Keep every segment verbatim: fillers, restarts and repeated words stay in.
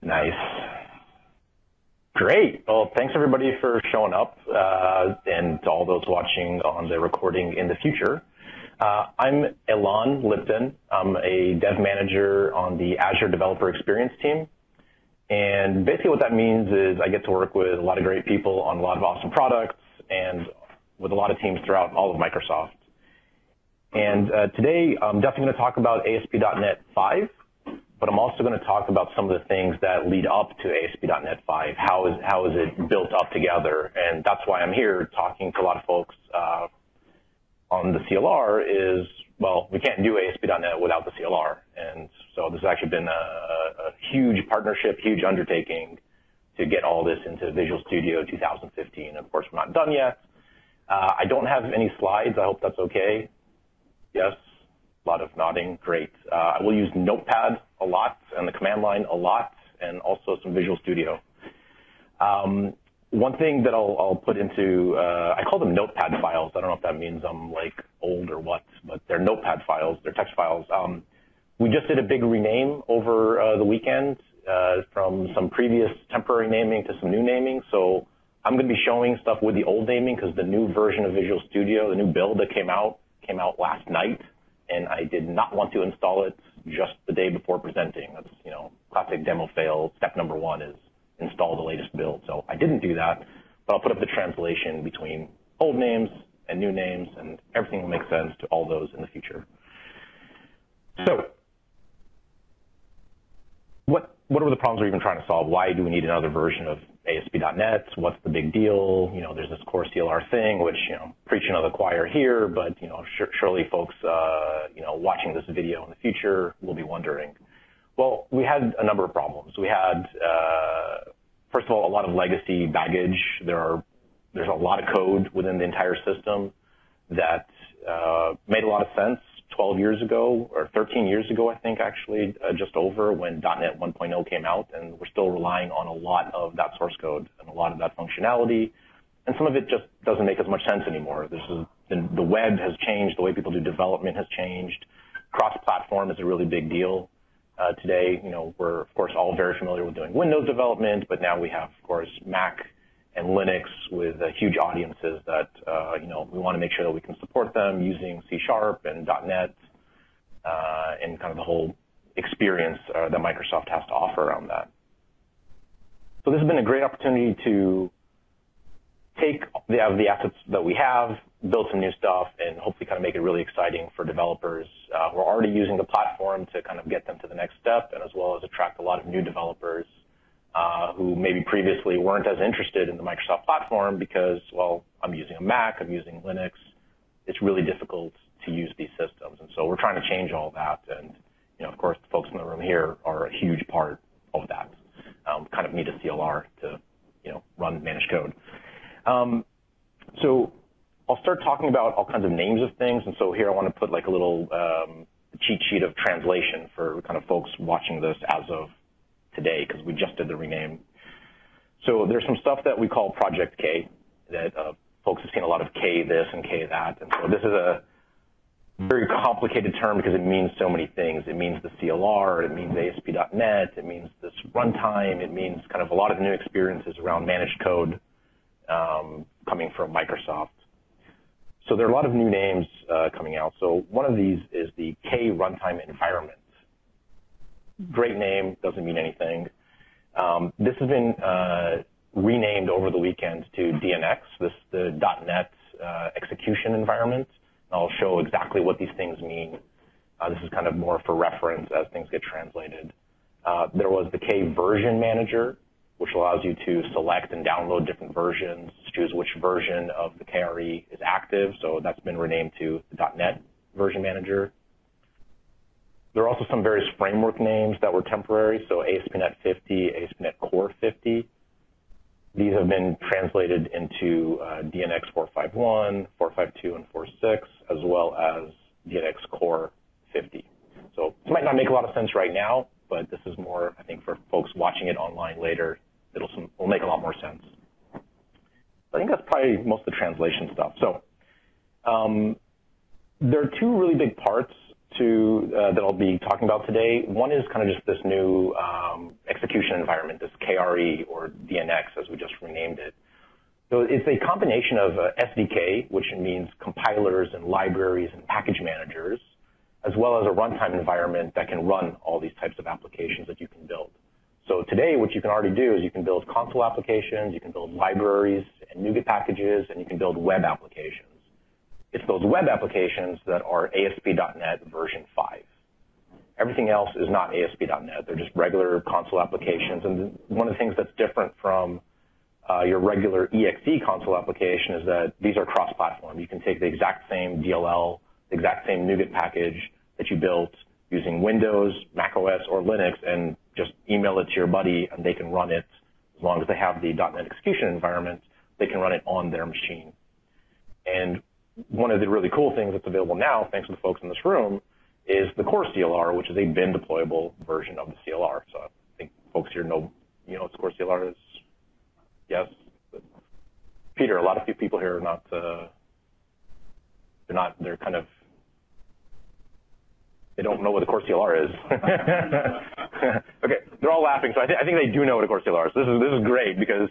Nice. Great. Well, thanks everybody for showing up, uh, and to all those watching on the recording in the future. Uh, I'm Elan Lipton. I'm a dev manager on the Azure Developer Experience team. And basically what that means is I get to work with a lot of great people on a lot of awesome products and with a lot of teams throughout all of Microsoft. And uh, today I'm definitely going to talk about A S P dot net five. But I'm also going to talk about some of the things that lead up to A S P dot net five. How is, how is it built up together? And that's why I'm here talking to a lot of folks uh, on the C L R is, well, we can't do A S P dot net without the C L R. And so this has actually been a, a huge partnership, huge undertaking to get all this into Visual Studio two thousand fifteen. Of course, we're not done yet. Uh, I don't have any slides. I hope that's okay. Yes. A lot of nodding, great. Uh, I will use Notepad a lot and the command line a lot, and also some Visual Studio. Um, one thing that I'll, I'll put into, uh, I call them Notepad files. I don't know if that means I'm like old or what, but they're Notepad files, they're text files. Um, we just did a big rename over uh, the weekend uh, from some previous temporary naming to some new naming. So I'm going to be showing stuff with the old naming because the new version of Visual Studio, the new build that came out, came out last night. And I did not want to install it just the day before presenting. That's, you know, classic demo fail. Step number one is install the latest build. So I didn't do that, but I'll put up the translation between old names and new names, and everything will make sense to all those in the future. So what, what are the problems we're even trying to solve? Why do we need another version of A S P dot net? What's the big deal? You know, there's this core C L R thing, which, you know, preaching to the choir here, but, you know, surely folks, uh, you know, watching this video in the future will be wondering. Well, we had a number of problems. We had, uh, first of all, a lot of legacy baggage. There are, there's a lot of code within the entire system that uh, made a lot of sense twelve years ago, or thirteen years ago, I think, actually, uh, just over when .NET one point oh came out, and we're still relying on a lot of that source code and a lot of that functionality, and some of it just doesn't make as much sense anymore. This is, the, the web has changed, the way people do development has changed. Cross-platform is a really big deal uh, today. You know, we're, of course, all very familiar with doing Windows development, but now we have, of course, Mac and Linux with uh, huge audiences that, uh, you know, we want to make sure that we can support them using C Sharp and .NET uh, and kind of the whole experience uh, that Microsoft has to offer around that. So this has been a great opportunity to take the, the assets that we have, build some new stuff, and hopefully kind of make it really exciting for developers uh, who are already using the platform to kind of get them to the next step, and as well as attract a lot of new developers Uh, who maybe previously weren't as interested in the Microsoft platform because, well, I'm using a Mac, I'm using Linux. It's really difficult to use these systems. And so we're trying to change all that. And, you know, of course, the folks in the room here are a huge part of that. Um, kind of need a C L R to, you know, run managed code. Um, so I'll start talking about all kinds of names of things. And so here I want to put like a little um, cheat sheet of translation for kind of folks watching this as of today, because we just did the rename. So there's some stuff that we call Project K that uh, folks have seen a lot of K this and K that. And so this is a very complicated term because it means so many things. It means the C L R, it means A S P dot net, it means this runtime, it means kind of a lot of new experiences around managed code um, coming from Microsoft. So there are a lot of new names uh, coming out. So one of these is the K runtime environment. Great name, doesn't mean anything. Um, this has been uh, renamed over the weekend to D N X, this the .NET uh, execution environment. I'll show exactly what these things mean. Uh, this is kind of more for reference as things get translated. Uh, there was the K version manager, which allows you to select and download different versions, choose which version of the K R E is active. So that's been renamed to the .NET version manager. There are also some various framework names that were temporary, so A S P dot net fifty, A S P dot net Core fifty. These have been translated into uh, D N X four five one, four five two, and four six, as well as D N X Core fifty. So this might not make a lot of sense right now, but this is more, I think, for folks watching it online later, it'll some, will make a lot more sense. I think that's probably most of the translation stuff. So um, there are two really big parts to uh, that I'll be talking about today. One is kind of just this new um, execution environment, this K R E or D N X as we just renamed it. So it's a combination of uh, S D K, which means compilers and libraries and package managers, as well as a runtime environment that can run all these types of applications that you can build. So today, what you can already do is you can build console applications, you can build libraries and NuGet packages, and you can build web applications. It's those web applications that are A S P dot net version five. Everything else is not A S P dot net. They're just regular console applications. And one of the things that's different from uh, your regular E X E console application is that these are cross-platform. You can take the exact same D L L, the exact same NuGet package that you built using Windows, Mac O S, or Linux, and just email it to your buddy, and they can run it. As long as they have the .NET execution environment, they can run it on their machine. And one of the really cool things that's available now, thanks to the folks in this room, is the core C L R, which is a bin deployable version of the C L R. So I think folks here know, you know what the core C L R is? Yes? But Peter, a lot of people here are not, uh, they're not, they're kind of, they don't know what the core C L R is. Okay, they're all laughing, so I, th I think they do know what a core C L R is. This is, this is great because,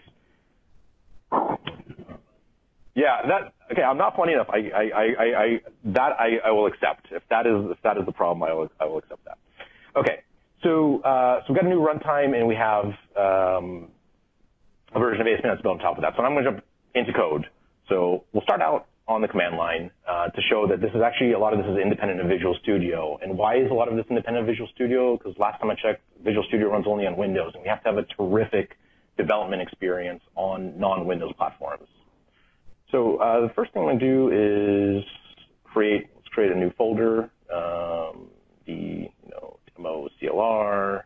yeah, that, okay, I'm not funny enough. I, I, I, I, that I, I will accept. If that is, if that is the problem, I will, I will accept that. Okay, so, uh, so we've got a new runtime and we have um, a version of A S P dot net that's built on top of that. So I'm going to jump into code. So we'll start out on the command line uh, to show that this is actually, a lot of this is independent of Visual Studio. And why is a lot of this independent of Visual Studio? Because last time I checked, Visual Studio runs only on Windows, and we have to have a terrific development experience on non-Windows platforms. So uh, the first thing I'm going to do is create, let's create a new folder, um, the you know, demo C L R,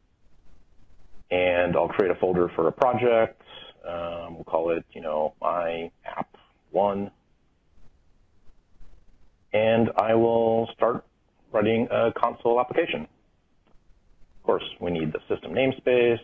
and I'll create a folder for a project. Um, we'll call it, you know, my app one. And I will start writing a console application. Of course, we need the system namespace.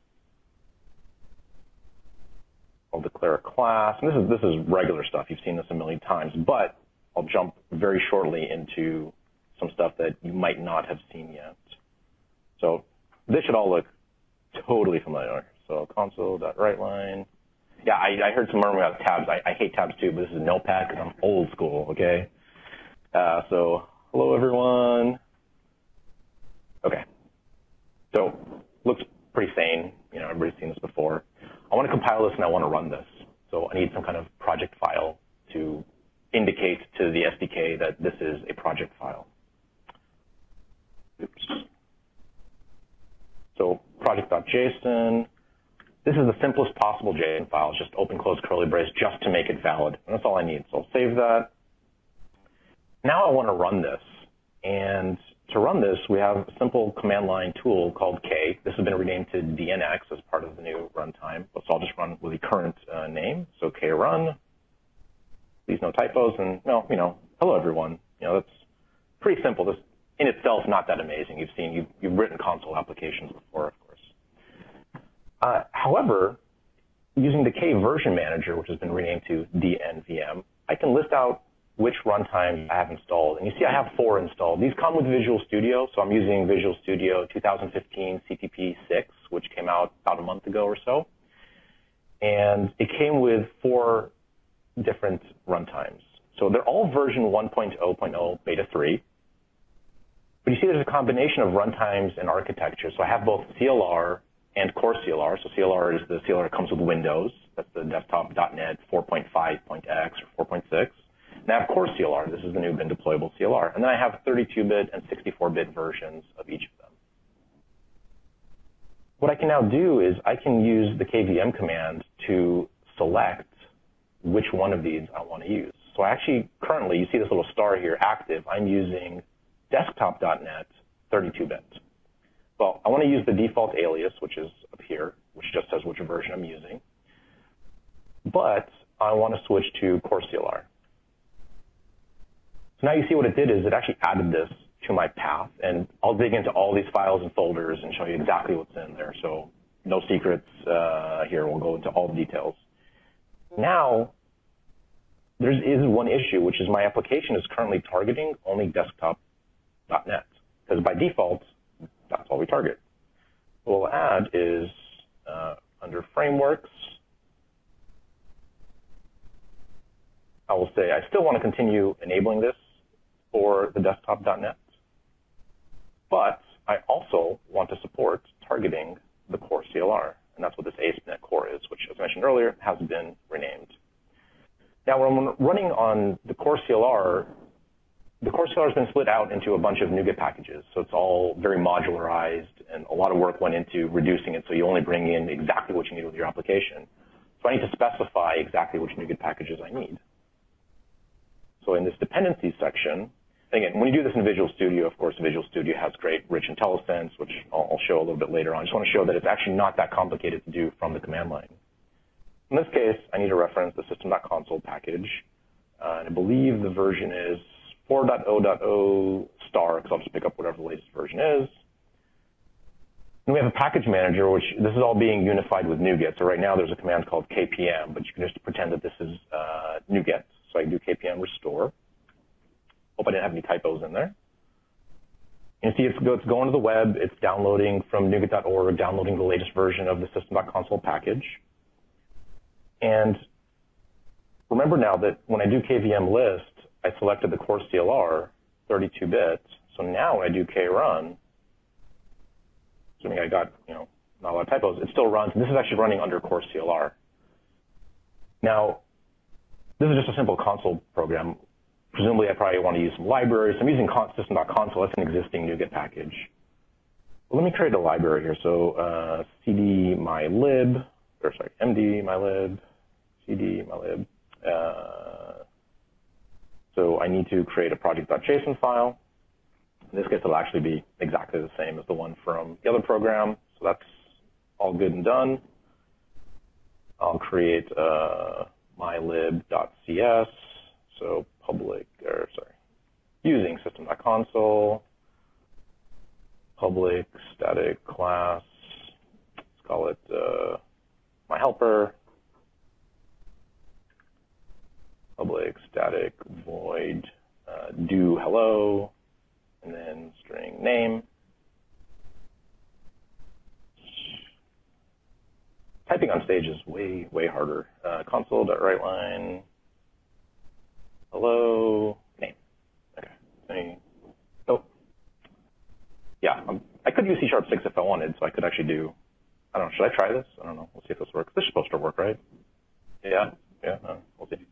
I'll declare a class. And this is, this is regular stuff. You've seen this a million times. But I'll jump very shortly into some stuff that you might not have seen yet. So this should all look totally familiar. So console.writeline. Yeah, I, I heard some murmuring about tabs. I, I hate tabs too, but this is Notepad because I'm old school, okay? Uh, so, hello everyone. Okay. So, looks pretty sane. You know, everybody's seen this before. I want to compile this and I want to run this. So I need some kind of project file to indicate to the S D K that this is a project file. Oops. So project.json. This is the simplest possible JSON file. It's just open, close, curly brace just to make it valid. And that's all I need. So I'll save that. Now I want to run this, and to run this, we have a simple command line tool called K. This has been renamed to D N X as part of the new runtime, so I'll just run with the current uh, name. So K run, please no typos, and no, you know, hello everyone. You know, that's pretty simple. This in itself not that amazing. You've seen, you've, you've written console applications before, of course. Uh, however, using the K version manager, which has been renamed to D N V M, I can list out which runtimes I have installed. And you see I have four installed. These come with Visual Studio, so I'm using Visual Studio two thousand fifteen C T P six, which came out about a month ago or so. And it came with four different runtimes. So they're all version one point oh point oh beta three. But you see there's a combination of runtimes and architecture. So I have both C L R and core C L R. So C L R is the C L R that comes with Windows. That's the desktop dot net four point five point x or four point six. And I have core C L R. This is the new bin deployable C L R. And then I have thirty-two bit and sixty-four bit versions of each of them. What I can now do is I can use the K V M command to select which one of these I want to use. So I actually currently, you see this little star here active, I'm using desktop dot net thirty-two bit. Well, I want to use the default alias, which is up here, which just says which version I'm using. But I want to switch to core C L R. So now you see what it did is it actually added this to my path, and I'll dig into all these files and folders and show you exactly what's in there. So no secrets uh, here. We'll go into all the details. Now, there is one issue, which is my application is currently targeting only desktop dot net, because by default, that's all we target. what we'll add is uh, under frameworks, I will say I still want to continue enabling this for the desktop dot net, but I also want to support targeting the core C L R, and that's what this A S P dot net Core is, which, as I mentioned earlier, has been renamed. Now, when I'm running on the core C L R, the core C L R has been split out into a bunch of NuGet packages, so it's all very modularized, and a lot of work went into reducing it so you only bring in exactly what you need with your application. So I need to specify exactly which NuGet packages I need. So in this dependencies section, again, when you do this in Visual Studio, of course, Visual Studio has great rich IntelliSense, which I'll, I'll show a little bit later on. I just want to show that it's actually not that complicated to do from the command line. In this case, I need to reference the system dot console package, uh, and I believe the version is four point oh point oh star, because I'll just pick up whatever the latest version is. And we have a package manager, which this is all being unified with NuGet. So right now there's a command called K P M, but you can just pretend that this is uh, NuGet. So I can do K P M restore. Hope I didn't have any typos in there. You see it's, it's going to the web. It's downloading from NuGet dot org, downloading the latest version of the system dot console package. And remember now that when I do K V M list, I selected the core C L R, thirty-two bit. So now when I do krun, assuming I got, you know, not a lot of typos, it still runs. And this is actually running under core C L R. Now, this is just a simple console program. Presumably, I probably want to use some libraries. I'm using system dot console. That's an existing NuGet package. Well, let me create a library here. So uh, cd mylib, or sorry, md mylib, cd mylib. Uh, so I need to create a project.json file. In this case, it'll actually be exactly the same as the one from the other program. So that's all good and done. I'll create uh, mylib.cs. So public, or sorry, using system dot console, public static class, let's call it uh, my helper, public static void uh, do hello, and then string name. Typing on stage is way, way harder. Uh, console.writeline. Hello, name. Okay. Any, oh, yeah. Um, I could use C sharp six if I wanted, so I could actually do. I don't know. Should I try this? I don't know. We'll see if this works. This is supposed to work, right? Yeah. Yeah. No, we'll see.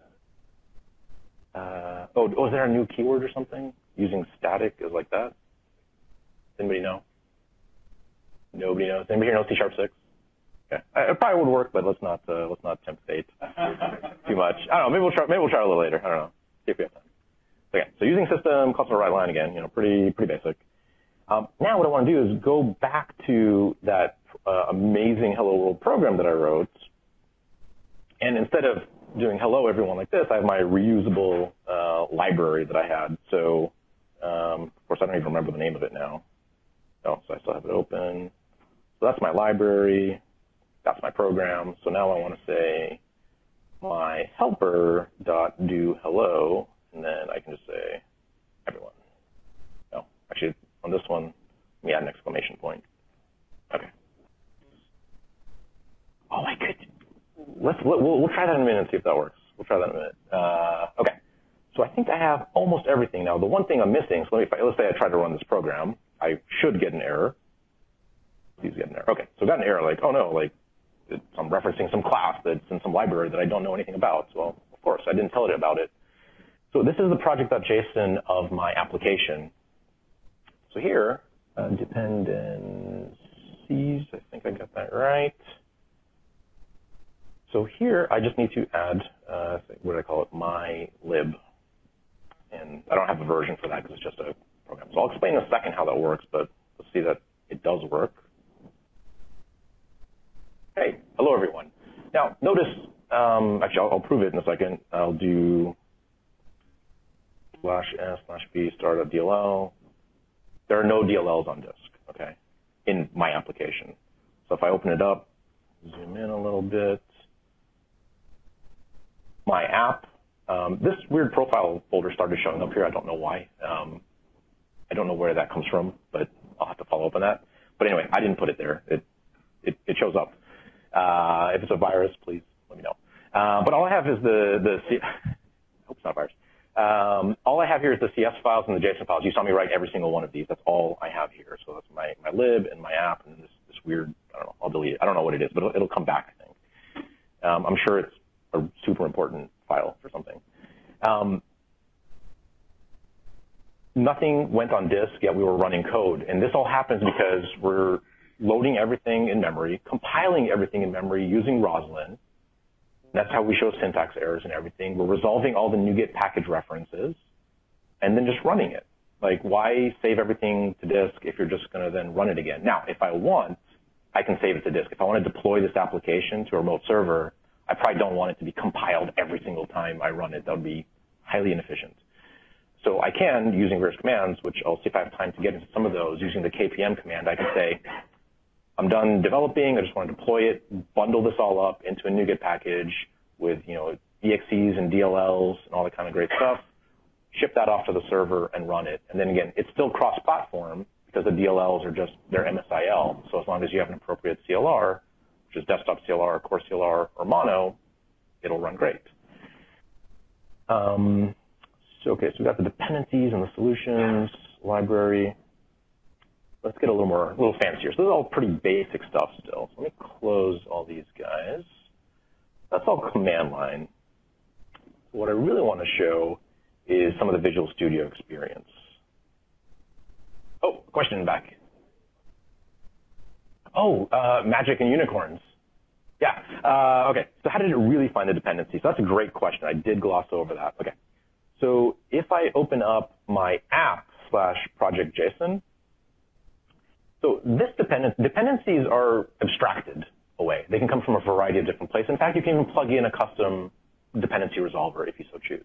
Uh, oh, oh, is there a new keyword or something? Using static is like that. Anybody know? Nobody knows. Anybody here know C sharp six? Okay. It probably would work, but let's not uh, let's not tempt fate too much. I don't know. Maybe we'll try. Maybe we'll try a little later. I don't know. See if we have time. Okay. So using system console write line again. You know, pretty pretty basic. Um, now what I want to do is go back to that uh, amazing Hello World program that I wrote, and instead of doing hello everyone like this, I have my reusable uh, library that I had. So um, of course I don't even remember the name of it now. Oh, so I still have it open. So that's my library. That's my program. So now I want to say my helper dot do hello, and then I can just say everyone. No, actually on this one, let me add an exclamation point. Okay. Oh, I could. Let's we'll, we'll try that in a minute and see if that works. We'll try that in a minute. Uh, okay. So I think I have almost everything now. The one thing I'm missing. So let me, let's say I try to run this program. I should get an error. Please get an error. Okay. So I got an error like, oh no, like I'm referencing some class that's in some library that I don't know anything about. Well, of course, I didn't tell it about it. So this is the project.json of my application. So here, uh, dependencies, I think I got that right. So here, I just need to add, uh, what do I call it, my lib. And I don't have a version for that because it's just a program. So I'll explain in a second how that works, but let's see that it does work. Hey, hello everyone. Now notice, um, actually I'll, I'll prove it in a second. I'll do slash s slash b star.dll. There are no D L Ls on disk, okay, in my application. So if I open it up, zoom in a little bit, my app, um, this weird profile folder started showing up here. I don't know why. Um, I don't know where that comes from, but I'll have to follow up on that. But anyway, I didn't put it there. It, it, it shows up. Uh, if it's a virus, please let me know. Uh, but all I have is the, the C I hope it's not a virus. Um, all I have here is the C S files and the JSON files. You saw me write every single one of these. That's all I have here. So that's my, my lib and my app and this, this weird, I don't know, I'll delete it. I don't know what it is, but it'll, it'll come back, I think. Um, I'm sure it's a super important file for something. Um, nothing went on disk, yet we were running code. And this all happens because we're loading everything in memory, compiling everything in memory using Roslyn. That's how we show syntax errors and everything. We're resolving all the NuGet package references and then just running it. Like, why save everything to disk if you're just going to then run it again? Now, if I want, I can save it to disk. If I want to deploy this application to a remote server, I probably don't want it to be compiled every single time I run it. That would be highly inefficient. So I can, using various commands, which I'll see if I have time to get into some of those, using the K P M command, I can say, I'm done developing, I just want to deploy it, bundle this all up into a NuGet package with, you know, E X Es and D L Ls and all that kind of great stuff, ship that off to the server and run it. And then again, it's still cross-platform because the D L Ls are just, they're M S I L. So as long as you have an appropriate C L R, which is desktop C L R, core C L R, or mono, it'll run great. Um, so, okay, so we've got the dependencies and the solutions library. Let's get a little more, a little fancier. So this is all pretty basic stuff still. So let me close all these guys. That's all command line. So what I really want to show is some of the Visual Studio experience. Oh, question back. Oh, uh, magic and unicorns. Yeah. Uh, okay. So how did it really find the dependency? So that's a great question. I did gloss over that. Okay. So if I open up my app slash project JSON, so this dependent, dependencies are abstracted away. They can come from a variety of different places. In fact, you can even plug in a custom dependency resolver if you so choose.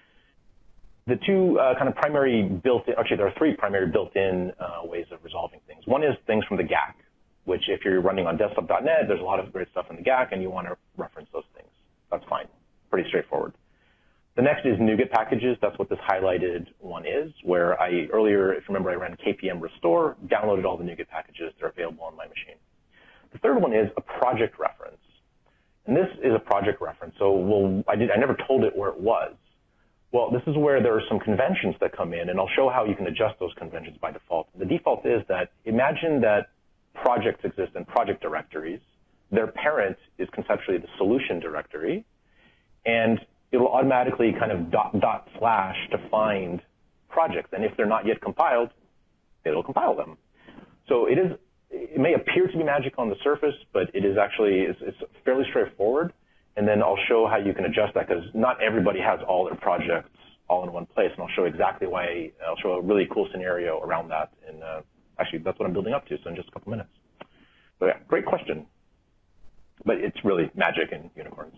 The two uh, kind of primary built-in, actually there are three primary built-in uh, ways of resolving things. One is things from the G A C, which if you're running on desktop dot net, there's a lot of great stuff in the G A C and you want to reference those things. That's fine, pretty straightforward. The next is NuGet packages. That's what this highlighted one is, where I earlier, if you remember, I ran K P M restore, downloaded all the NuGet packages. They're available on my machine. The third one is a project reference. And this is a project reference. So we'll, I, did, I never told it where it was. Well, this is where there are some conventions that come in, and I'll show how you can adjust those conventions by default. The default is that imagine that projects exist in project directories. Their parent is conceptually the solution directory, and it'll automatically kind of dot, dot, slash to find projects. And if they're not yet compiled, it'll compile them. So it is, it may appear to be magic on the surface, but it is actually, it's, it's fairly straightforward. And then I'll show how you can adjust that, because not everybody has all their projects all in one place. And I'll show exactly why, I'll show a really cool scenario around that. And uh, actually, that's what I'm building up to, so in just a couple minutes. So yeah, great question. But it's really magic and unicorns.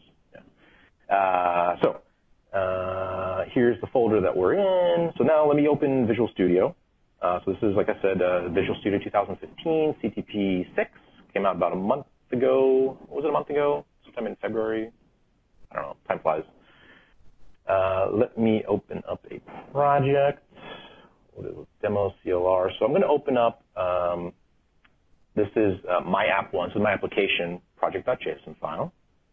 Uh, so uh, here's the folder that we're in. So now let me open Visual Studio. Uh, so this is, like I said, uh, Visual Studio two thousand fifteen, C T P six. Came out about a month ago. What was it, a month ago? Sometime in February. I don't know. Time flies. Uh, let me open up a project. What is it? Demo C L R. So I'm going to open up, um, this is uh, my app one. So my application project.json file.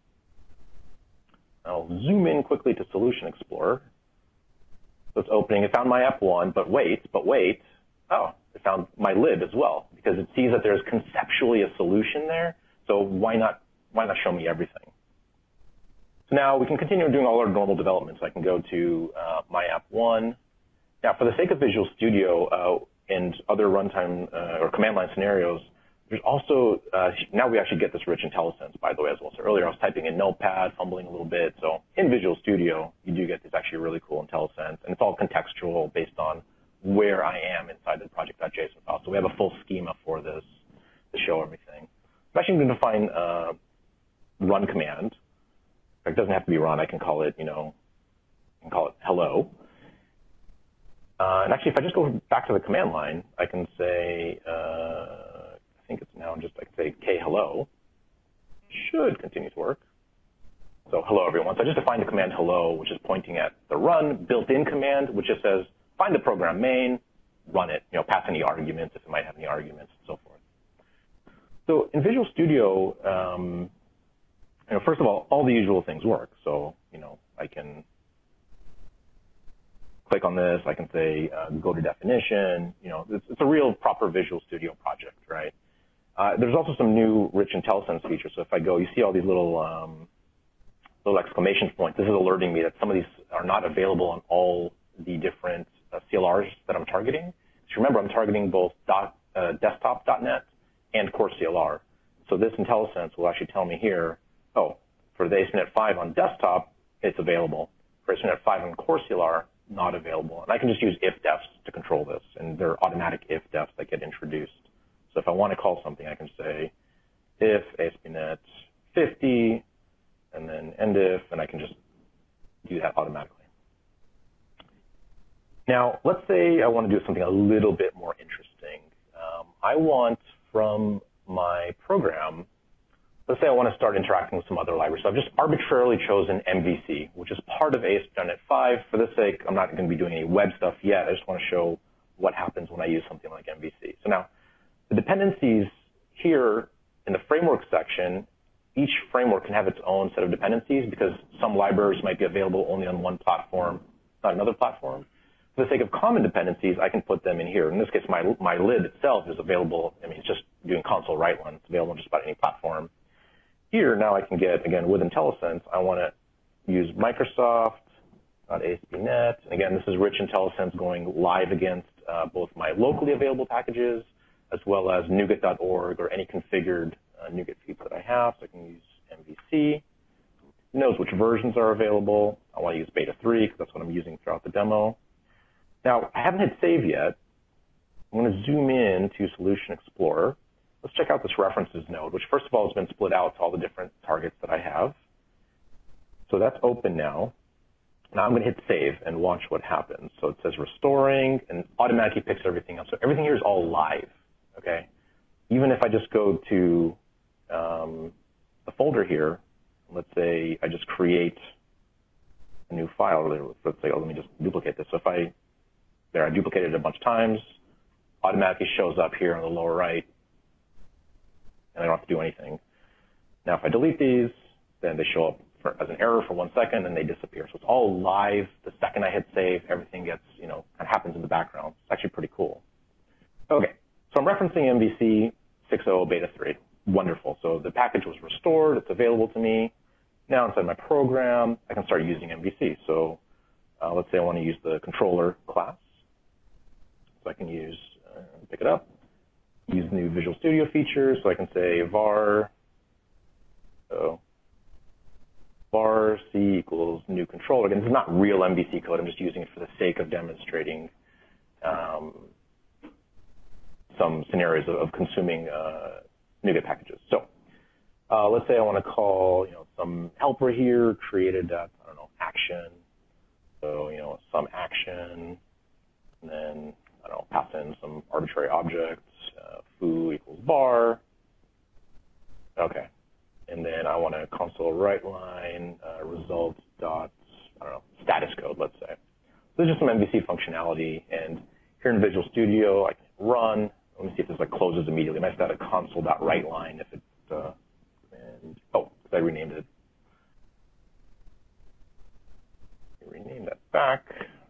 I'll zoom in quickly to Solution Explorer. So it's opening. It found my app one, but wait, but wait. Oh, it found my lib as well, because it sees that there's conceptually a solution there. So why not, why not show me everything? So now we can continue doing all our normal developments. I can go to uh, my app one. Now, for the sake of Visual Studio uh, and other runtime uh, or command line scenarios, there's also, uh, now we actually get this rich IntelliSense, by the way, as well. So earlier I was typing in Notepad, fumbling a little bit. So in Visual Studio, you do get this actually really cool IntelliSense, and it's all contextual based on where I am inside the project.json file. So we have a full schema for this to show everything. I'm actually going to define uh, run command. It doesn't have to be run. I can call it, you know, I can call it hello. Uh, and actually, if I just go back to the command line, I can say, uh, I think it's now just, I can say K hello. Should continue to work. So hello, everyone. So I just defined the command hello, which is pointing at the run built-in command, which just says, find the program main, run it, you know, pass any arguments if it might have any arguments, and so forth. So in Visual Studio, um, you know, first of all, all the usual things work. So, you know, I can click on this. I can say, uh, go to definition. You know, it's, it's a real proper Visual Studio project, right? Uh, there's also some new rich IntelliSense features. So if I go, you see all these little um, little exclamation points. This is alerting me that some of these are not available on all the different uh, C L Rs that I'm targeting. So remember, I'm targeting both dot, uh, desktop dot net and Core C L R. So this IntelliSense will actually tell me here, oh, for the A S P dot net five on desktop, it's available. For A S P dot net five on Core C L R, not available. And I can just use if-defs to control this, and there are automatic if-defs that get introduced. So if I want to call something, I can say if A S P dot net fifty, and then end if, and I can just do that automatically. Now, let's say I want to do something a little bit more interesting. Um, I want from my program, let's say I want to start interacting with some other libraries. So I've just arbitrarily chosen M V C, which is part of A S P dot net five. For this sake, I'm not going to be doing any web stuff yet. I just want to show what happens when I use something like M V C. So now, the dependencies here in the framework section, each framework can have its own set of dependencies because some libraries might be available only on one platform, not another platform. For the sake of common dependencies, I can put them in here. In this case, my, my lib itself is available. I mean, it's just doing console write line. It's available on just about any platform. Here, now I can get, again, with IntelliSense, I want to use Microsoft dot A S P dot net. And again, this is rich IntelliSense going live against uh, both my locally available packages as well as NuGet dot org or any configured uh, NuGet feeds that I have. So I can use M V C. It knows which versions are available. I want to use beta three because that's what I'm using throughout the demo. Now, I haven't hit save yet. I'm going to zoom in to Solution Explorer. Let's check out this references node, which first of all has been split out to all the different targets that I have. So that's open now. Now I'm going to hit save and watch what happens. So it says restoring and automatically picks everything up. So everything here is all live, okay? Even if I just go to um, the folder here, let's say I just create a new file. Let's say, oh, let me just duplicate this. So if I, there, I duplicated it a bunch of times, automatically shows up here on the lower right, and I don't have to do anything. Now, if I delete these, then they show up for, as an error for one second, and they disappear. So it's all live. The second I hit save, everything gets, you know, kind of happens in the background. It's actually pretty cool. Okay, so I'm referencing M V C six point oh beta three. Wonderful. So the package was restored. It's available to me. Now inside my program, I can start using M V C. So uh, let's say I want to use the controller class. So I can use, uh, pick it up, use new Visual Studio features. So I can say var, so var c equals new controller. Again, this is not real M V C code. I'm just using it for the sake of demonstrating um, some scenarios of, of consuming uh, NuGet packages. So uh, let's say I want to call, you know, some helper here created at, I don't know, action. So, you know, some action, and then, I don't know, pass in some arbitrary objects, uh, foo equals bar. Okay. And then I want to console write line, uh, result dot, I don't know, status code, let's say. So this is just some M V C functionality. And here in Visual Studio, I can run. Let me see if this like closes immediately. I might have to add a console.write line if it, uh, and, oh, because I renamed it. Rename that back.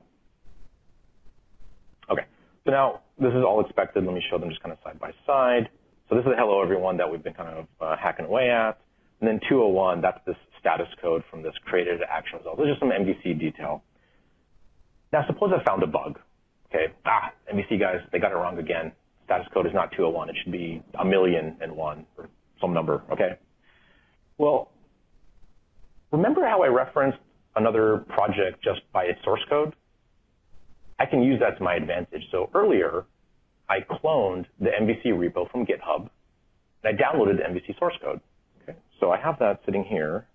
Okay, so now this is all expected. Let me show them just kind of side by side. So this is the hello everyone that we've been kind of uh, hacking away at. And then two oh one, that's this status code from this created action result. This is just some M V C detail. Now suppose I found a bug. Okay, ah, M V C guys, they got it wrong again. Status code is not two oh one. It should be a million and one or some number, okay? Well, remember how I referenced another project just by its source code? I can use that to my advantage. So earlier, I cloned the M V C repo from GitHub, and I downloaded the M V C source code. Okay, so I have that sitting here.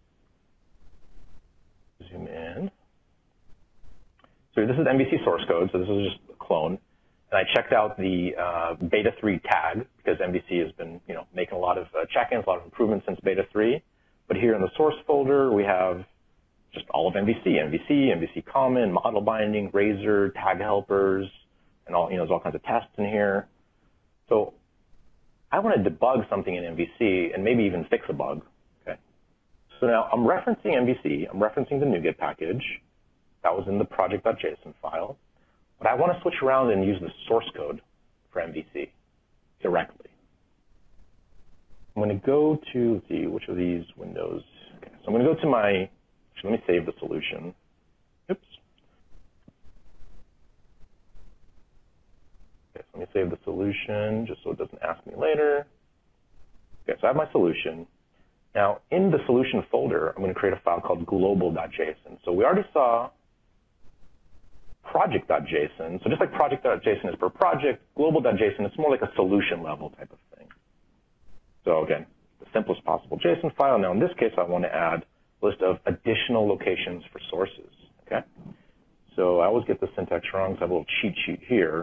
Zoom in. So this is M V C source code, so this is just a clone. And I checked out the uh, beta three tag because M V C has been, you know, making a lot of uh, check-ins, a lot of improvements since beta three. But here in the source folder, we have just all of M V C, M V C, M V C common, model binding, razor, tag helpers, and all, you know, there's all kinds of tests in here. So I want to debug something in M V C and maybe even fix a bug. Okay. So now I'm referencing M V C. I'm referencing the NuGet package. That was in the project.json file. But I want to switch around and use the source code for M V C directly. I'm going to go to, let's see, which of these windows? Okay, so I'm going to go to my, actually, let me save the solution. Oops. Okay, so let me save the solution just so it doesn't ask me later. Okay, so I have my solution. Now, in the solution folder, I'm going to create a file called global.json. So we already saw project.json. So just like project.json is per project, global.json is more like a solution level type of thing. So again, the simplest possible JSON file. Now in this case, I want to add a list of additional locations for sources. Okay. So I always get the syntax wrong, so I have a little cheat sheet here.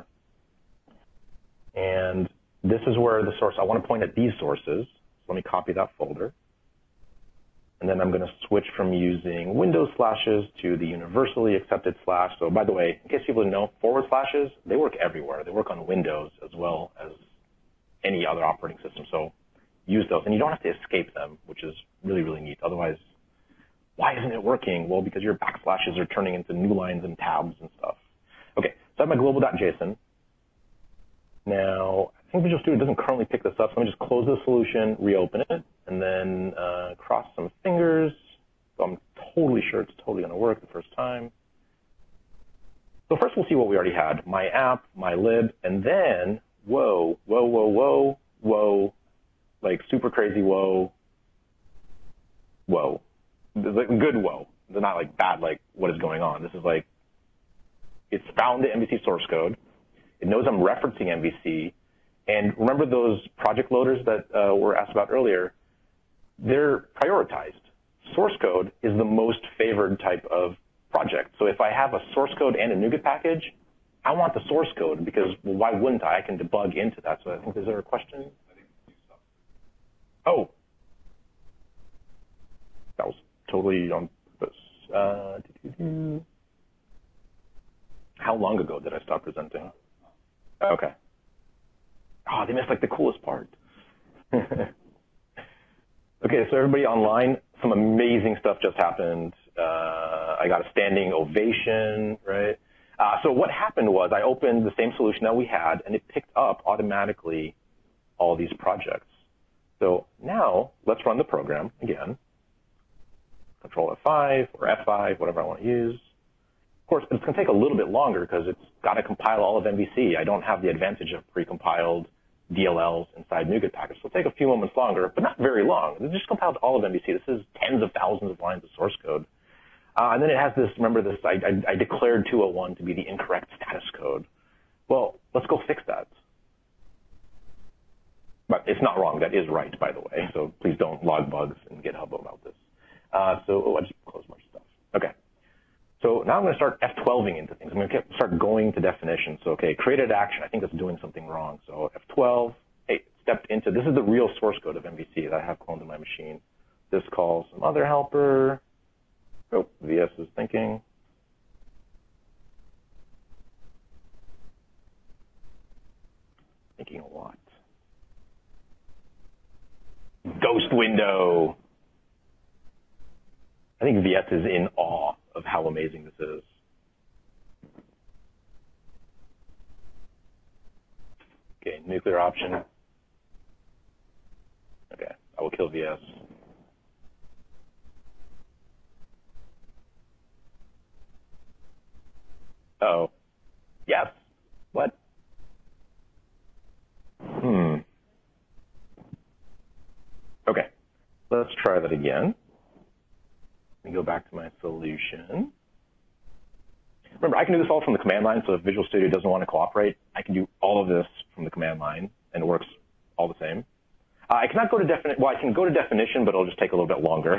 And this is where the source, I want to point at these sources. So let me copy that folder. And then I'm going to switch from using Windows slashes to the universally accepted slash. So by the way, in case people didn't know, forward slashes, they work everywhere. They work on Windows as well as any other operating system. So use those. And you don't have to escape them, which is really, really neat. Otherwise, why isn't it working? Well, because your backslashes are turning into new lines and tabs and stuff. Okay, so I have my global.json. Now, I think Visual Studio doesn't currently pick this up, so I'm going to just close the solution, reopen it, and then uh, cross some fingers. So I'm totally sure it's totally going to work the first time. So first we'll see what we already had. My app, my lib, and then, whoa, whoa, whoa, whoa, whoa, like super crazy whoa, whoa. Like good whoa. They're not like bad, like what is going on. This is like, it's found the M V C source code. It knows I'm referencing M V C. And remember those project loaders that uh, were asked about earlier? They're prioritized. Source code is the most favored type of project. So if I have a source code and a NuGet package, I want the source code because, well, why wouldn't I? I can debug into that. So I think, is there a question? Oh. That was totally on purpose. Uh, how long ago did I stop presenting? Okay. Oh, they missed like the coolest part. Okay, so everybody online, some amazing stuff just happened. Uh, I got a standing ovation, right? Uh, so what happened was I opened the same solution that we had, and it picked up automatically all these projects. So now let's run the program again. Control F five or F five, whatever I want to use. Of course, it's going to take a little bit longer because it's got to compile all of M V C. I don't have the advantage of precompiled D L Ls inside NuGet package. So it'll take a few moments longer, but not very long. It just compiled all of M V C. This is tens of thousands of lines of source code. Uh, and then it has this, remember this, I, I, I declared two oh one to be the incorrect status code. Well, let's go fix that. But it's not wrong. That is right, by the way. So please don't log bugs in GitHub about this. Uh, so, oh, I just closed my stuff. Okay. So now I'm going to start F twelving into things. I'm going to start going to definitions. So, okay, created action. I think that's doing something wrong. So F twelve, hey, stepped into, this is the real source code of M V C that I have cloned in my machine. This calls some other helper. Oh, V S is thinking. Thinking a lot. Ghost window. I think V S is in awe of how amazing this is. Okay, nuclear option. Okay, I will kill V S. Uh-oh. Yes. What? Hmm. Okay, let's try that again. Let me go back to my solution. Remember, I can do this all from the command line, so if Visual Studio doesn't want to cooperate, I can do all of this from the command line, and it works all the same. Uh, I cannot go to definition. Well, I can go to definition, but it'll just take a little bit longer.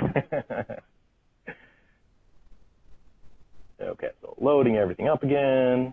Okay, so loading everything up again.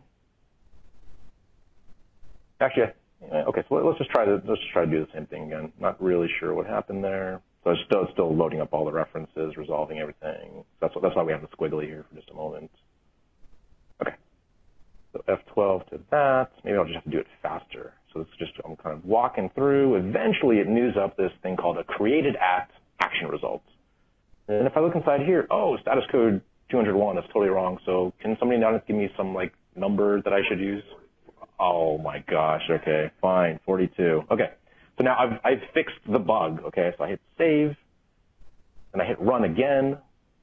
Actually, okay, so let's just try to let's just try to do the same thing again. Not really sure what happened there. So it's still, it's still loading up all the references, resolving everything. So that's, that's why we have the squiggly here for just a moment. Okay. So F twelve to that. Maybe I'll just have to do it faster. So it's just, I'm kind of walking through. Eventually it news up this thing called a created at action results. And if I look inside here, oh, status code two hundred one, that's totally wrong. So can somebody now give me some like number that I should use? Oh my gosh, okay, fine, forty-two. Okay, so now I've, I've fixed the bug, okay? So I hit save, and I hit run again.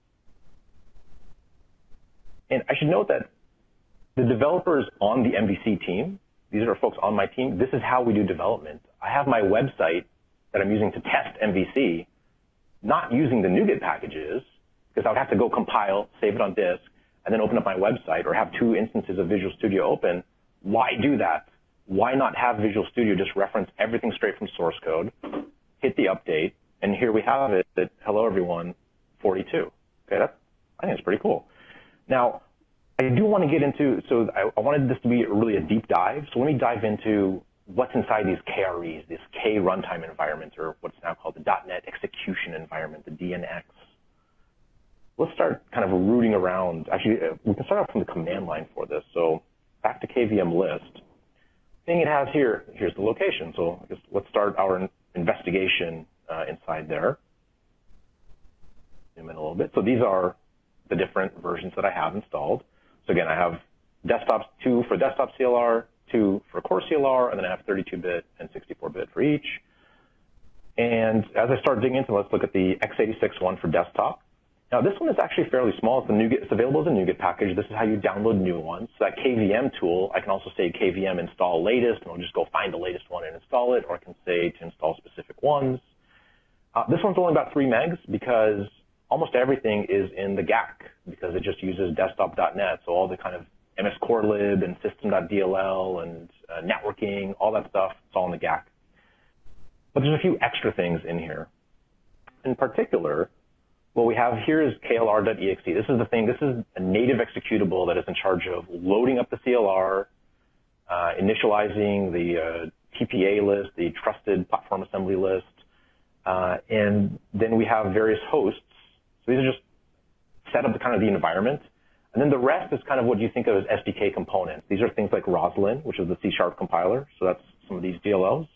And I should note that the developers on the M V C team, these are folks on my team, this is how we do development. I have my website that I'm using to test M V C, not using the NuGet packages, because I would have to go compile, save it on disk, and then open up my website or have two instances of Visual Studio open. Why do that? Why not have Visual Studio just reference everything straight from source code, hit the update, and here we have it that, hello everyone, forty-two. Okay, that's, I think it's pretty cool. Now, I do want to get into, so I, I wanted this to be really a deep dive, so let me dive into what's inside these K R Es, this K runtime environment, or what's now called the .NET execution environment, the D N X. Let's start kind of rooting around. Actually, we can start out from the command line for this. So back to K V M list. Thing it has here, here's the location. So I guess let's start our investigation uh, inside there. Zoom in a little bit. So these are the different versions that I have installed. So again, I have desktops, two for desktop C L R, two for core C L R, and then I have thirty-two bit and sixty-four bit for each. And as I start digging into, let's look at the x eighty-six one for desktop. Now this one is actually fairly small. It's, the NuGet, it's available as a NuGet package. This is how you download new ones. So that K V M tool, I can also say K V M install latest, and I'll just go find the latest one and install it, or I can say to install specific ones. Uh, this one's only about three megs because almost everything is in the G A C because it just uses desktop dot net. So all the kind of M S Core Lib and system dot D L L and uh, networking, all that stuff, it's all in the G A C. But there's a few extra things in here. In particular, what we have here is K L R dot E X E. This is the thing, this is a native executable that is in charge of loading up the C L R, uh, initializing the uh, T P A list, the trusted platform assembly list, uh, and then we have various hosts. So these are just set up the kind of the environment. And then the rest is kind of what you think of as S D K components. These are things like Roslyn, which is the C sharp compiler. So that's some of these D L Ls.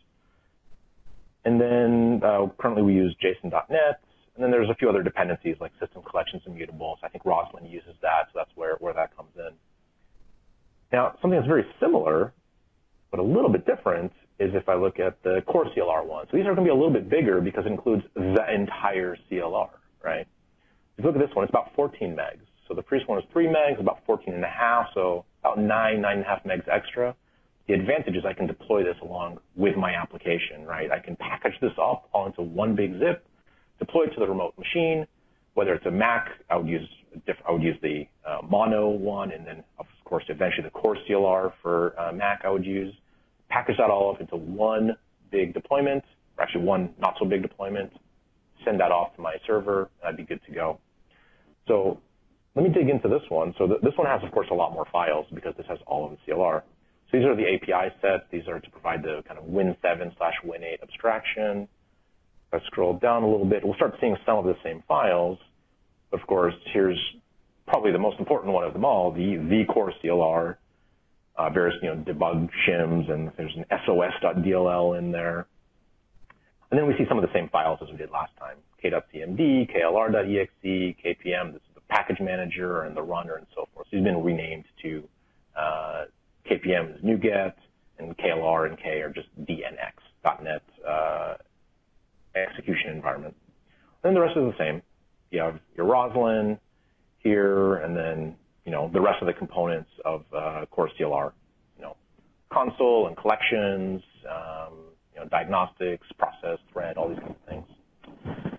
And then uh, currently we use JSON dot net. And then there's a few other dependencies like system collections and mutables. I think Roslyn uses that, so that's where, where that comes in. Now, something that's very similar, but a little bit different, is if I look at the core C L R one. So these are going to be a little bit bigger because it includes the entire C L R, right? If you look at this one, it's about fourteen megs. So the previous one is three megs, about fourteen and a half, so about nine, nine and a half megs extra. The advantage is I can deploy this along with my application, right? I can package this up all into one big zip, deploy it to the remote machine, whether it's a Mac, I would use, I would use the uh, mono one, and then of course eventually the core C L R for uh, Mac I would use. Package that all up into one big deployment, or actually one not so big deployment, send that off to my server, and I'd be good to go. So let me dig into this one. So th this one has, of course, a lot more files because this has all of the C L R. So these are the A P I sets. These are to provide the kind of Win seven slash Win eight abstraction. If I scroll down a little bit, we'll start seeing some of the same files. Of course, here's probably the most important one of them all, the, the core C L R, uh, various, you know, debug shims, and there's an S O S dot D L L in there. And then we see some of the same files as we did last time, K dot C M D, K L R dot E X E, K P M, this is the package manager and the runner and so forth. So these have been renamed to uh, K P M is NuGet, and K L R and K are just D N X dot net uh, execution environment. And then the rest is the same. You have your Roslyn here, and then, you know, the rest of the components of uh, core C L R, you know, console and collections, um, you know, diagnostics, process, thread, all these kinds of things.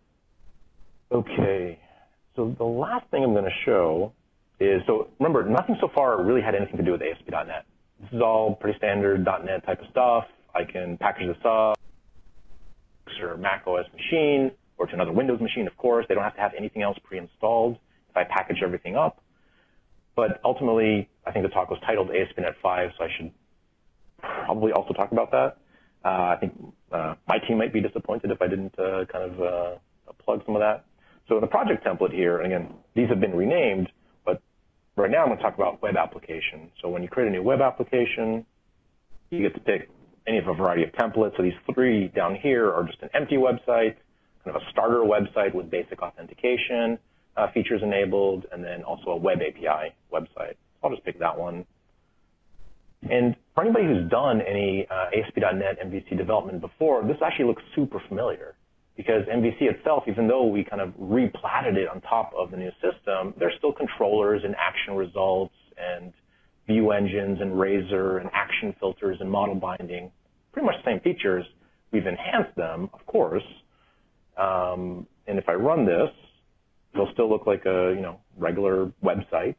Okay, so the last thing I'm going to show is, so remember, nothing so far really had anything to do with A S P dot net. This is all pretty standard .NET type of stuff. I can package this up or Mac O S machine, or to another Windows machine, of course. They don't have to have anything else pre-installed if I package everything up. But ultimately, I think the talk was titled A S P dot net five, so I should probably also talk about that. Uh, I think uh, my team might be disappointed if I didn't uh, kind of uh, plug some of that. So in the project template here, and again, these have been renamed, but right now I'm going to talk about web application. So when you create a new web application, you get to pick any of a variety of templates. So these three down here are just an empty website, kind of a starter website with basic authentication uh, features enabled, and then also a web A P I website. So I'll just pick that one. And for anybody who's done any uh, A S P dot net M V C development before, this actually looks super familiar, because M V C itself, even though we kind of replatted it on top of the new system, there's still controllers and action results and view engines and Razor and action filters and model binding, pretty much the same features. We've enhanced them, of course. Um, and if I run this, it'll still look like a you know regular website.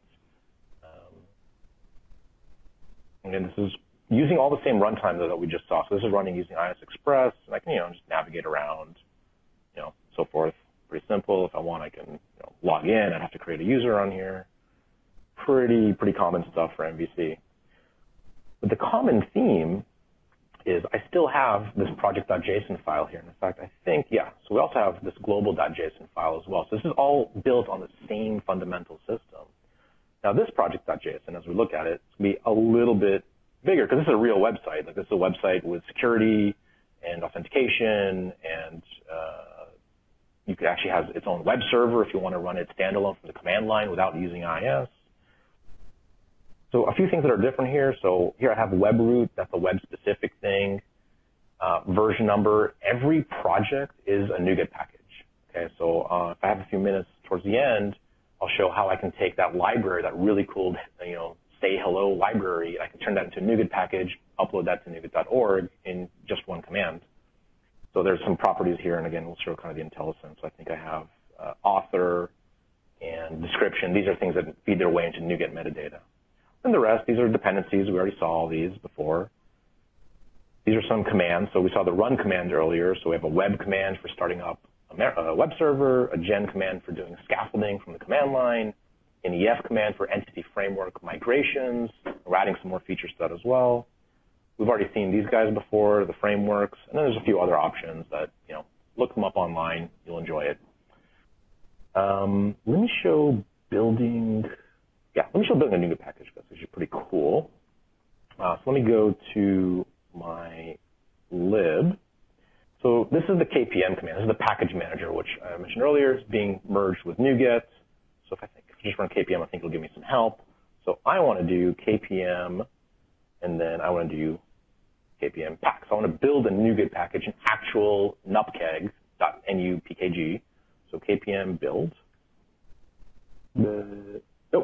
And this is using all the same runtime that we just saw. So this is running using I S Express, and I can, you know, just navigate around, you know, so forth. Pretty simple. If I want, I can you know, log in. I'd have to create a user on here. Pretty, pretty common stuff for M V C. But the common theme is I still have this project.json file here. And in fact, I think, yeah, so we also have this global.json file as well. So this is all built on the same fundamental system. Now, this project.json, as we look at it, it's going to be a little bit bigger because this is a real website. Like, this is a website with security and authentication, and uh, you could actually have its own web server if you want to run it standalone from the command line without using I S. So a few things that are different here. So here I have WebRoot. That's a web-specific thing. Uh, version number. Every project is a NuGet package. Okay, so uh, if I have a few minutes towards the end, I'll show how I can take that library, that really cool, you know, say hello library, I can turn that into a NuGet package, upload that to NuGet dot org in just one command. So there's some properties here, and again, we'll show kind of the IntelliSense. So I think I have uh, author and description. These are things that feed their way into NuGet metadata. And the rest, these are dependencies. We already saw all these before. These are some commands. So we saw the run command earlier. So we have a web command for starting up a web server, a gen command for doing scaffolding from the command line, an E F command for entity framework migrations. We're adding some more features to that as well. We've already seen these guys before, the frameworks, and then there's a few other options that, you know, look them up online. You'll enjoy it. Um, let me show building, yeah, let me show building a NuGet package. That's actually pretty cool. Uh, so let me go to my lib. So this is the K P M command. This is the package manager, which I mentioned earlier is being merged with NuGet. So if I think if I just run K P M, I think it'll give me some help. So I want to do K P M, and then I want to do K P M pack. So I want to build a NuGet package, an actual nupkeg.nupkg. So K P M build. The, oh.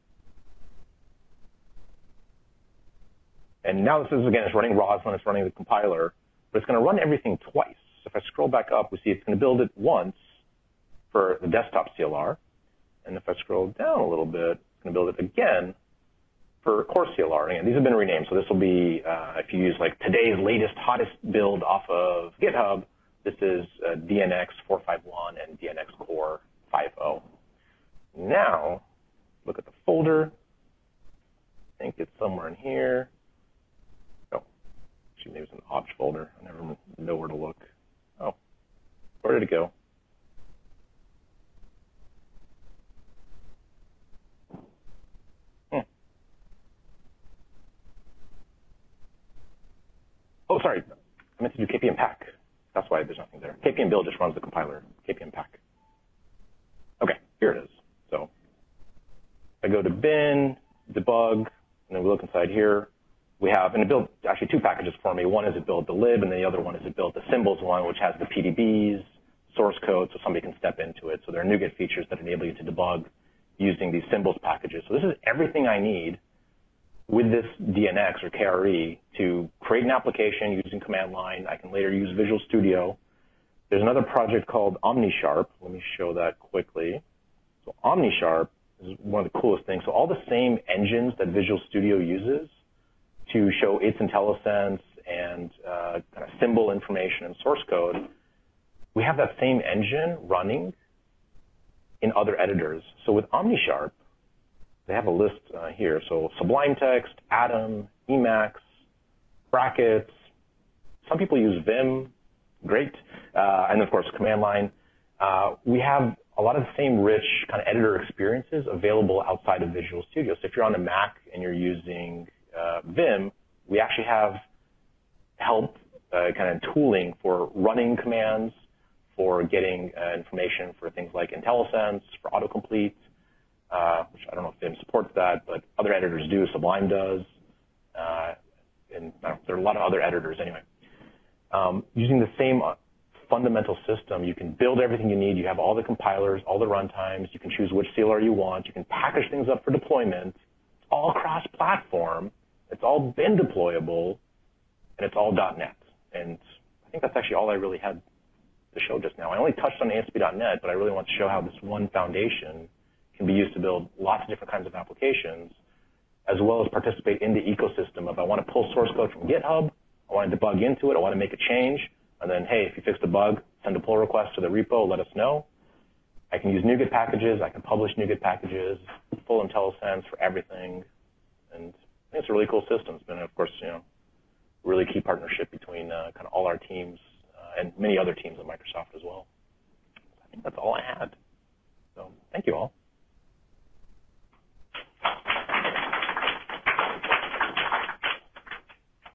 And now this is, again, it's running Roslyn, it's running the compiler. But it's going to run everything twice. So if I scroll back up, we see it's going to build it once for the desktop C L R. And if I scroll down a little bit, it's going to build it again for core C L R. And these have been renamed. So this will be, uh, if you use like today's latest, hottest build off of GitHub, this is uh, D N X four five one and D N X Core five point oh. Now, look at the folder. I think it's somewhere in here. Maybe it's an opt folder. I never know where to look. Oh, where did it go? Hmm. Oh, sorry. I meant to do K P M pack. That's why there's nothing there. K P M build just runs the compiler. K P M pack. Okay, here it is. So I go to bin, debug, and then we look inside here. We have, and it built actually two packages for me. One is it built the lib, and the other one is it built the symbols one, which has the P D Bs, source code, so somebody can step into it. So there are NuGet features that enable you to debug using these symbols packages. So this is everything I need with this D N X or K R E to create an application using command line. I can later use Visual Studio. There's another project called OmniSharp. Let me show that quickly. So OmniSharp is one of the coolest things. So all the same engines that Visual Studio uses to show its IntelliSense and uh, kind of symbol information and source code, we have that same engine running in other editors. So with OmniSharp, they have a list uh, here. So Sublime Text, Atom, Emacs, Brackets. Some people use Vim, great. Uh, and of course, command line. Uh, we have a lot of the same rich kind of editor experiences available outside of Visual Studio. So if you're on the Mac and you're using uh, Vim, we actually have help uh, kind of tooling for running commands, for getting uh, information for things like IntelliSense, for autocomplete, uh, which I don't know if Vim supports that, but other editors do. Sublime does. Uh, and I don't, there are a lot of other editors anyway. Um, using the same fundamental system, you can build everything you need. You have all the compilers, all the runtimes. You can choose which C L R you want. You can package things up for deployment. It's all cross-platform. It's all bin deployable, and it's all .NET. And I think that's actually all I really had to show just now. I only touched on A S P dot net, but I really want to show how this one foundation can be used to build lots of different kinds of applications, as well as participate in the ecosystem of I want to pull source code from GitHub, I want to debug into it, I want to make a change, and then, hey, if you fix the bug, send a pull request to the repo, let us know. I can use NuGet packages, I can publish NuGet packages, full IntelliSense for everything, and I think it's a really cool system. It's been, of course, you know, a really key partnership between uh, kind of all our teams uh, and many other teams at Microsoft as well. I think that's all I had. So thank you all.